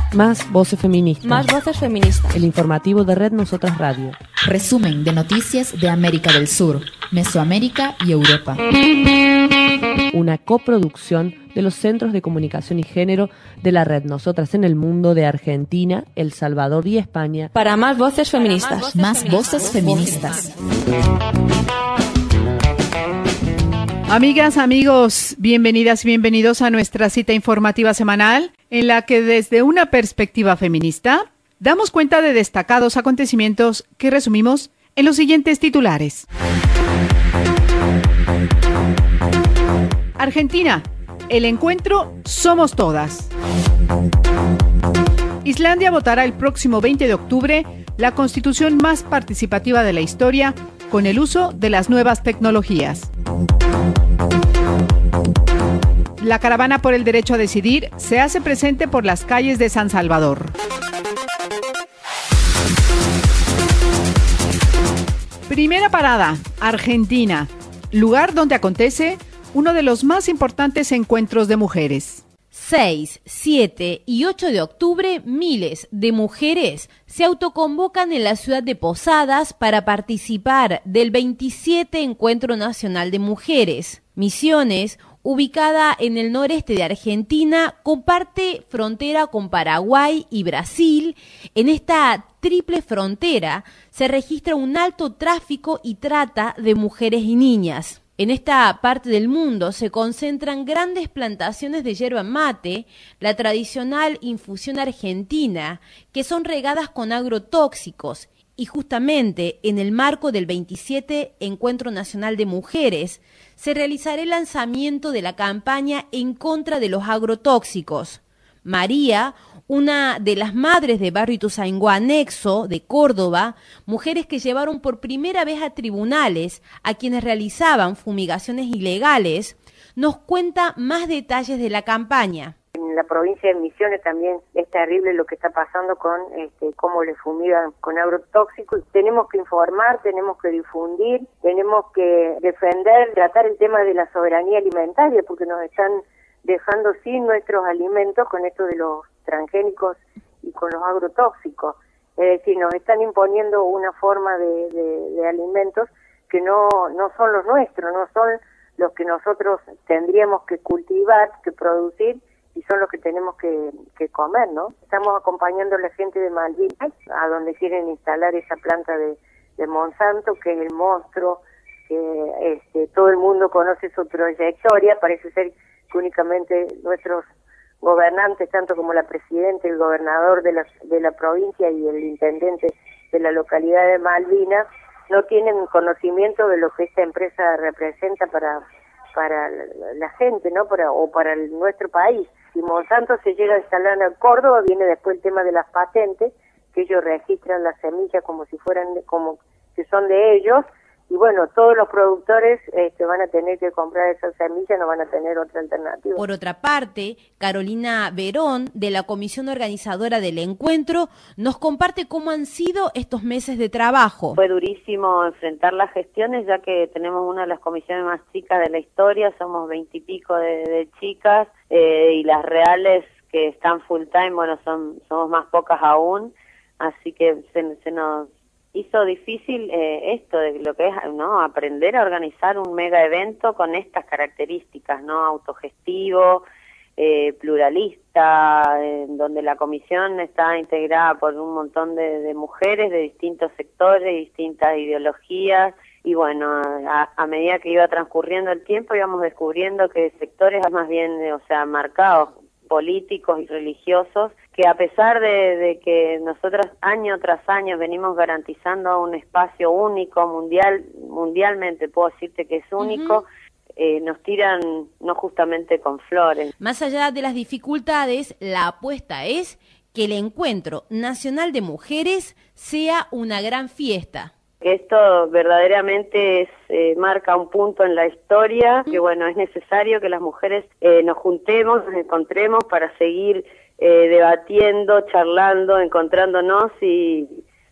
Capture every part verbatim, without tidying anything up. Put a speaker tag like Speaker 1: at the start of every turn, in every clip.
Speaker 1: Más voces feministas.
Speaker 2: Más voces feministas.
Speaker 1: El informativo de Red Nosotras Radio.
Speaker 3: Resumen de noticias de América del Sur, Mesoamérica y Europa.
Speaker 1: Una coproducción de los Centros de Comunicación y Género de la Red Nosotras en el Mundo de Argentina, El Salvador y España.
Speaker 2: Para más voces feministas.
Speaker 3: Más voces feministas.
Speaker 4: Amigas, amigos, bienvenidas y bienvenidos a nuestra cita informativa semanal, en la que desde una perspectiva feminista damos cuenta de destacados acontecimientos que resumimos en los siguientes titulares. Argentina, el encuentro Somos Todas. Islandia votará el próximo veinte de octubre la constitución más participativa de la historia con el uso de las nuevas tecnologías. La caravana por el derecho a decidir se hace presente por las calles de San Salvador. Primera parada, Argentina, lugar donde acontece uno de los más importantes encuentros de mujeres.
Speaker 5: seis, siete y ocho de octubre, miles de mujeres se autoconvocan en la ciudad de Posadas para participar del veintisiete Encuentro Nacional de Mujeres. Misiones, ubicada en el noreste de Argentina, comparte frontera con Paraguay y Brasil. En esta triple frontera se registra un alto tráfico y trata de mujeres y niñas. En esta parte del mundo se concentran grandes plantaciones de yerba mate, la tradicional infusión argentina, que son regadas con agrotóxicos. Y justamente en el marco del veintisiete Encuentro Nacional de Mujeres, se realizará el lanzamiento de la campaña en contra de los agrotóxicos. María, una de las madres de Barrio Ituzaingó Anexo de Córdoba, mujeres que llevaron por primera vez a tribunales a quienes realizaban fumigaciones ilegales, nos cuenta más detalles de la campaña.
Speaker 6: En la provincia de Misiones también es terrible lo que está pasando con este, cómo le fumigan con agrotóxicos. Tenemos que informar, tenemos que difundir, tenemos que defender, tratar el tema de la soberanía alimentaria, porque nos están dejando sin nuestros alimentos con esto de los transgénicos y con los agrotóxicos. Es decir, nos están imponiendo una forma de, de, de alimentos que no, no son los nuestros, no son los que nosotros tendríamos que cultivar, que producir, y son los que tenemos que, que comer, ¿no? Estamos acompañando a la gente de Malvinas, a donde quieren instalar esa planta de, de Monsanto, que es el monstruo, que este, todo el mundo conoce su trayectoria. Parece ser que únicamente nuestros gobernantes, tanto como la presidenta, el gobernador de la, de la provincia y el intendente de la localidad de Malvinas, no tienen conocimiento de lo que esta empresa representa para para la gente, ¿no? Para, o para el, nuestro país. Si Monsanto se llega a instalar en Córdoba, viene después el tema de las patentes, que ellos registran las semillas como si fueran, de, como que son de ellos, y bueno, todos los productores este, van a tener que comprar esas semillas, no van a tener otra alternativa.
Speaker 5: Por otra parte, Carolina Verón, de la comisión organizadora del encuentro, nos comparte cómo han sido estos meses de trabajo.
Speaker 7: Fue durísimo enfrentar las gestiones, ya que tenemos una de las comisiones más chicas de la historia, somos veintipico de, de chicas, eh, y las reales que están full time, bueno, son somos más pocas aún, así que se, se nos hizo difícil eh, esto de lo que es, ¿no?, aprender a organizar un mega evento con estas características, ¿no?, autogestivo, eh, pluralista, en donde la comisión está integrada por un montón de, de mujeres de distintos sectores, distintas ideologías, y bueno, a, a medida que iba transcurriendo el tiempo íbamos descubriendo que sectores más bien, o sea, marcados, políticos y religiosos, que a pesar de, de que nosotros año tras año venimos garantizando un espacio único, mundial, mundialmente puedo decirte que es único, uh-huh. eh, nos tiran no justamente con flores.
Speaker 5: Más allá de las dificultades, la apuesta es que el Encuentro Nacional de Mujeres sea una gran fiesta.
Speaker 7: Esto verdaderamente es, eh, marca un punto en la historia, que bueno, es necesario que las mujeres eh, nos juntemos, nos encontremos para seguir eh, debatiendo, charlando, encontrándonos y,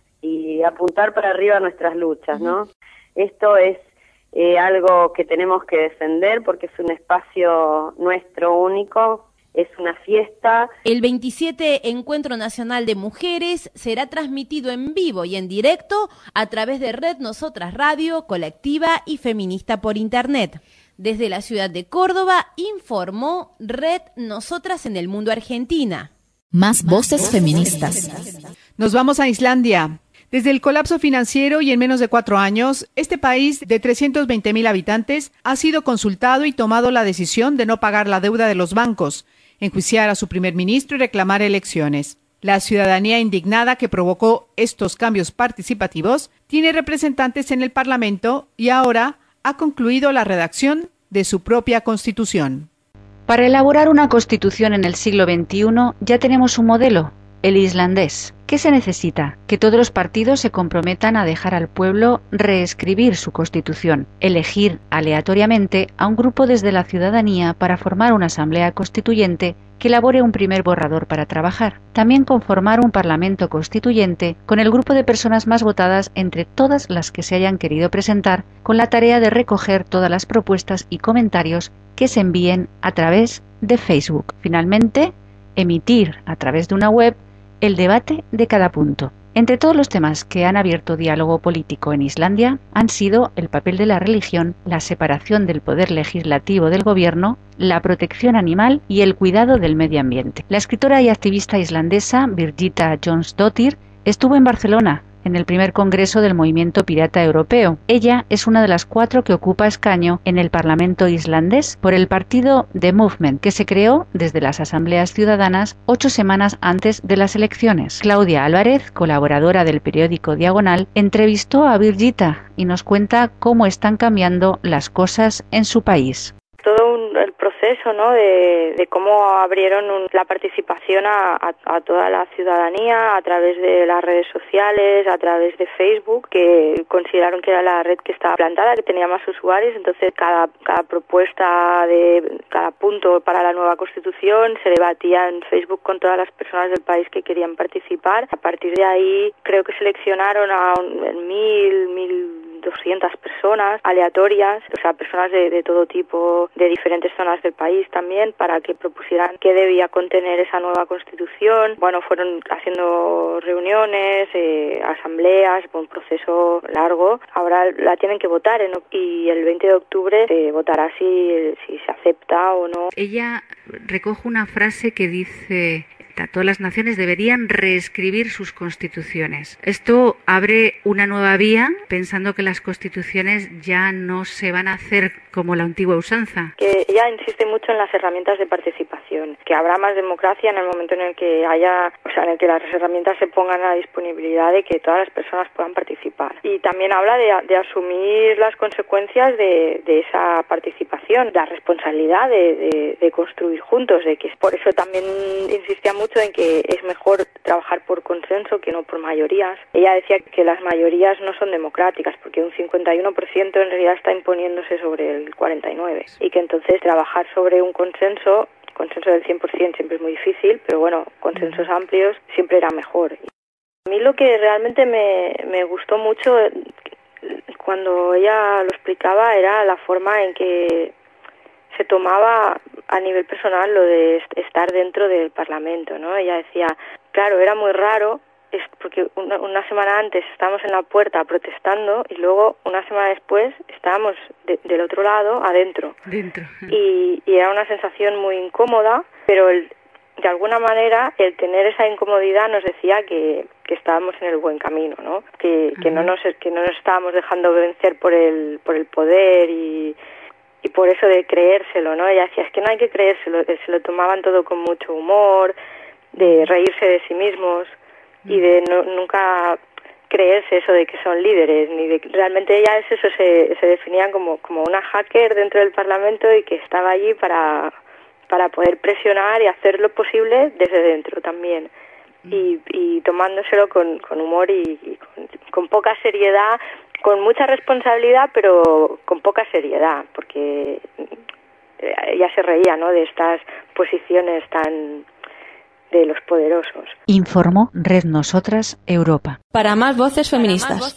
Speaker 7: y apuntar para arriba nuestras luchas, ¿no? Uh-huh. Esto es eh, algo que tenemos que defender porque es un espacio nuestro único, es una fiesta.
Speaker 5: El veintisiete Encuentro Nacional de Mujeres será transmitido en vivo y en directo a través de Red Nosotras Radio, colectiva y feminista por Internet. Desde la ciudad de Córdoba informó Red Nosotras en el Mundo Argentina.
Speaker 3: Más voces feministas.
Speaker 4: Nos vamos a Islandia. Desde el colapso financiero y en menos de cuatro años, este país de trescientos veinte mil habitantes ha sido consultado y tomado la decisión de no pagar la deuda de los bancos, enjuiciar a su primer ministro y reclamar elecciones. La ciudadanía indignada que provocó estos cambios participativos tiene representantes en el Parlamento y ahora ha concluido la redacción de su propia constitución.
Speaker 8: Para elaborar una constitución en el siglo veintiuno ya tenemos un modelo, el islandés. ¿Qué se necesita? Que todos los partidos se comprometan a dejar al pueblo reescribir su constitución, elegir aleatoriamente a un grupo desde la ciudadanía para formar una asamblea constituyente que elabore un primer borrador para trabajar. También conformar un parlamento constituyente con el grupo de personas más votadas entre todas las que se hayan querido presentar, con la tarea de recoger todas las propuestas y comentarios que se envíen a través de Facebook. Finalmente, emitir a través de una web el debate de cada punto. Entre todos los temas que han abierto diálogo político en Islandia han sido el papel de la religión, la separación del poder legislativo del gobierno, la protección animal y el cuidado del medio ambiente. La escritora y activista islandesa Birgitta Jónsdóttir estuvo en Barcelona en el primer congreso del movimiento pirata europeo. Ella es una de las cuatro que ocupa escaño en el Parlamento islandés por el partido The Movement, que se creó desde las asambleas ciudadanas ocho semanas antes de las elecciones. Claudia Álvarez, colaboradora del periódico Diagonal, entrevistó a Birgitta y nos cuenta cómo están cambiando las cosas en su país.
Speaker 9: Todo un, el proceso, ¿no?, de, de cómo abrieron un, la participación a, a, a toda la ciudadanía a través de las redes sociales, a través de Facebook, que consideraron que era la red que estaba plantada, que tenía más usuarios. Entonces cada, cada propuesta de cada punto para la nueva Constitución se debatía en Facebook con todas las personas del país que querían participar. A partir de ahí creo que seleccionaron a un, mil, mil doscientas personas aleatorias, o sea, personas de, de todo tipo, de diferentes zonas del país también, para que propusieran qué debía contener esa nueva Constitución. Bueno, fueron haciendo reuniones, eh, asambleas, un proceso largo. Ahora la tienen que votar en, y el veinte de octubre se votará si, si se acepta o no.
Speaker 8: Ella recoge una frase que dice: todas las naciones deberían reescribir sus constituciones. Esto abre una nueva vía, pensando que las constituciones ya no se van a hacer como la antigua usanza.
Speaker 9: Que ella insiste mucho en las herramientas de participación, que habrá más democracia en el momento en el que haya, o sea, en el que las herramientas se pongan a la disponibilidad de que todas las personas puedan participar. Y también habla de, de asumir las consecuencias de, de esa participación, la responsabilidad de, de, de construir juntos, de que por eso también insistía mucho en que es mejor trabajar por consenso que no por mayorías. Ella decía que las mayorías no son democráticas porque un cincuenta y uno por ciento en realidad está imponiéndose sobre el cuarenta y nueve por ciento y que entonces trabajar sobre un consenso, consenso del cien por ciento siempre es muy difícil, pero bueno, consensos amplios siempre era mejor. A mí lo que realmente me, me gustó mucho cuando ella lo explicaba era la forma en que se tomaba a nivel personal lo de estar dentro del Parlamento, ¿no? Ella decía, claro, era muy raro, es porque una, una semana antes estábamos en la puerta protestando y luego una semana después estábamos de, del otro lado, adentro.
Speaker 8: Dentro.
Speaker 9: Y, y era una sensación muy incómoda, pero el, de alguna manera el tener esa incomodidad nos decía que, que estábamos en el buen camino, ¿no? Que, que no nos que no nos estábamos dejando vencer por el por el poder y y por eso de creérselo, ¿no? Ella decía, es que no hay que creérselo, se lo tomaban todo con mucho humor, de reírse de sí mismos y de no, nunca creerse eso de que son líderes, ni de realmente ella es eso, se, se definía como, como una hacker dentro del Parlamento y que estaba allí para, para poder presionar y hacer lo posible desde dentro también. Y, y tomándoselo con, con humor y, y con, con poca seriedad, con mucha responsabilidad, pero con poca seriedad, porque ella se reía, ¿no?, de estas posiciones tan de los poderosos.
Speaker 8: Informó Red Nosotras Europa.
Speaker 2: Para más voces feministas.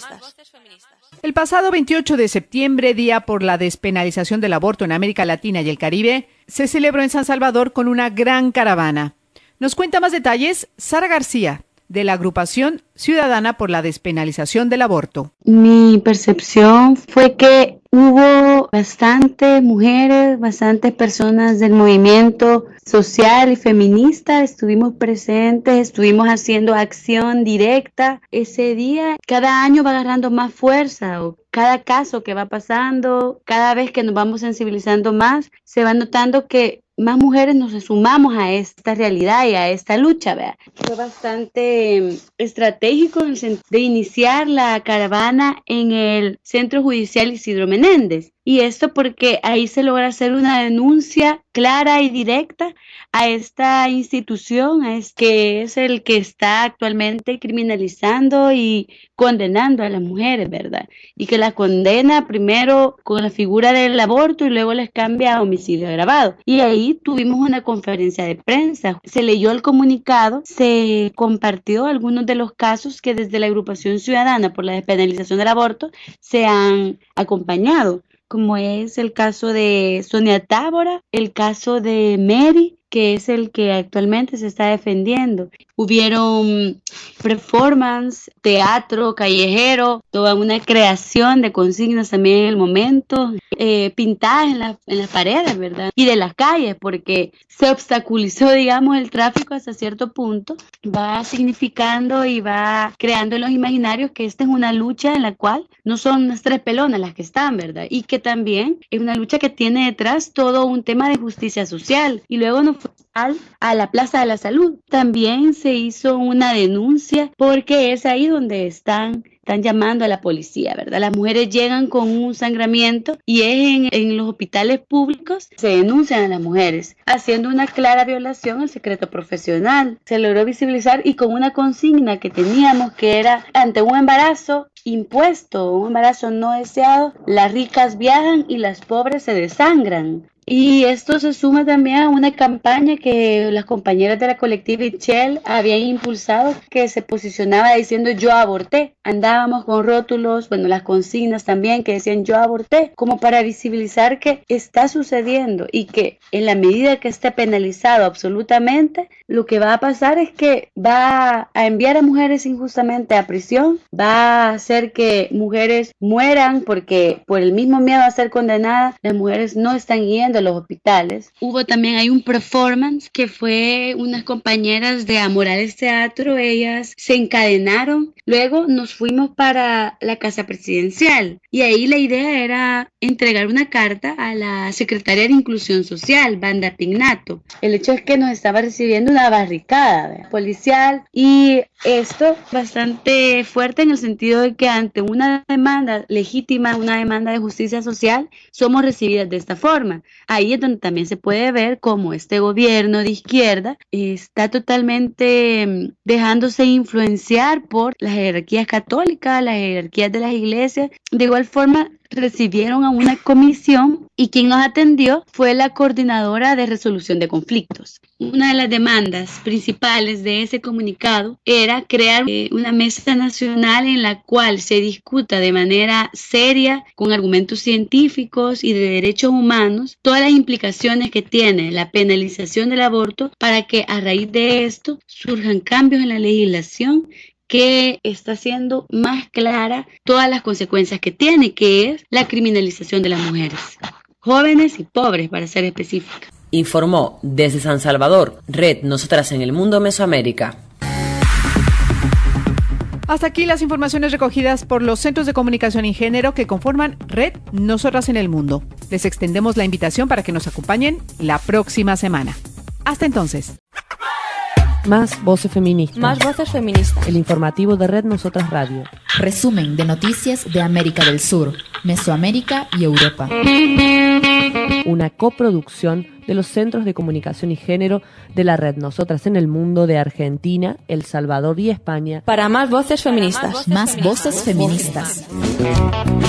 Speaker 4: El pasado veintiocho de septiembre, Día por la Despenalización del Aborto en América Latina y el Caribe, se celebró en San Salvador con una gran caravana. Nos cuenta más detalles Sara García, de la agrupación Ciudadana por la Despenalización del Aborto.
Speaker 10: Mi percepción fue que hubo bastantes mujeres, bastantes personas del movimiento social y feminista, estuvimos presentes, estuvimos haciendo acción directa. Ese día, cada año va agarrando más fuerza, o cada caso que va pasando, cada vez que nos vamos sensibilizando más, se va notando que más mujeres nos sumamos a esta realidad y a esta lucha, ¿verdad? Fue bastante estratégico en el sentido de iniciar la caravana en el Centro Judicial Isidro Menéndez. Y esto porque ahí se logra hacer una denuncia clara y directa a esta institución, a este, que es el que está actualmente criminalizando y condenando a las mujeres, ¿verdad? Y que las condena primero con la figura del aborto y luego les cambia a homicidio agravado. Y ahí tuvimos una conferencia de prensa, se leyó el comunicado, se compartió algunos de los casos que desde la agrupación ciudadana por la despenalización del aborto se han acompañado, como es el caso de Sonia Tábora, el caso de Mary, que es el que actualmente se está defendiendo. Hubieron performance, teatro callejero, toda una creación de consignas también en el momento, eh, pintadas en, la, en las paredes, ¿verdad? Y de las calles, porque se obstaculizó, digamos, el tráfico hasta cierto punto. Va significando y va creando en los imaginarios que esta es una lucha en la cual no son unas tres pelonas las que están, ¿verdad? Y que también es una lucha que tiene detrás todo un tema de justicia social. Y luego nos fue a la Plaza de la Salud. También se hizo una denuncia porque es ahí donde están están llamando a la policía, ¿verdad? Las mujeres llegan con un sangramiento y es en, en los hospitales públicos se denuncian a las mujeres, haciendo una clara violación al secreto profesional. Se logró visibilizar y con una consigna que teníamos que era ante un embarazo impuesto, un embarazo no deseado, las ricas viajan y las pobres se desangran. Y esto se suma también a una campaña que las compañeras de la colectiva Ichel habían impulsado, que se posicionaba diciendo yo aborté. Andábamos con rótulos, bueno, las consignas también que decían yo aborté, como para visibilizar que está sucediendo y que en la medida que esté penalizado absolutamente, lo que va a pasar es que va a enviar a mujeres injustamente a prisión, va a hacer que mujeres mueran porque por el mismo miedo a ser condenadas, las mujeres no están yendo a los hospitales. Hubo también, hay un performance que fue unas compañeras de Amorales Teatro, ellas se encadenaron, luego nos fuimos para la Casa Presidencial y ahí la idea era entregar una carta a la Secretaria de Inclusión Social, Banda Pignato. El hecho es que nos estaba recibiendo una barricada, ¿verdad?, policial, y esto bastante fuerte en el sentido de que ante una demanda legítima, una demanda de justicia social, somos recibidas de esta forma. Ahí es donde también se puede ver cómo este gobierno de izquierda está totalmente dejándose influenciar por las jerarquías católicas, las jerarquías de las iglesias. De igual forma, recibieron a una comisión y quien nos atendió fue la coordinadora de resolución de conflictos. Una de las demandas principales de ese comunicado era crear eh, una mesa nacional en la cual se discuta de manera seria, con argumentos científicos y de derechos humanos, todas las implicaciones que tiene la penalización del aborto, para que a raíz de esto surjan cambios en la legislación que está haciendo más clara todas las consecuencias que tiene, que es la criminalización de las mujeres, jóvenes y pobres, para ser específica.
Speaker 1: Informó desde San Salvador, Red Nosotras en el Mundo Mesoamérica.
Speaker 4: Hasta aquí las informaciones recogidas por los Centros de Comunicación y Género que conforman Red Nosotras en el Mundo. Les extendemos la invitación para que nos acompañen la próxima semana. Hasta entonces.
Speaker 1: Más voces feministas.
Speaker 2: Más voces feministas.
Speaker 1: El informativo de Red Nosotras Radio.
Speaker 3: Resumen de noticias de América del Sur, Mesoamérica y Europa.
Speaker 1: Una coproducción de los Centros de Comunicación y Género de la Red Nosotras en el Mundo de Argentina, El Salvador y España.
Speaker 2: Para más voces feministas.
Speaker 3: Más voces feministas.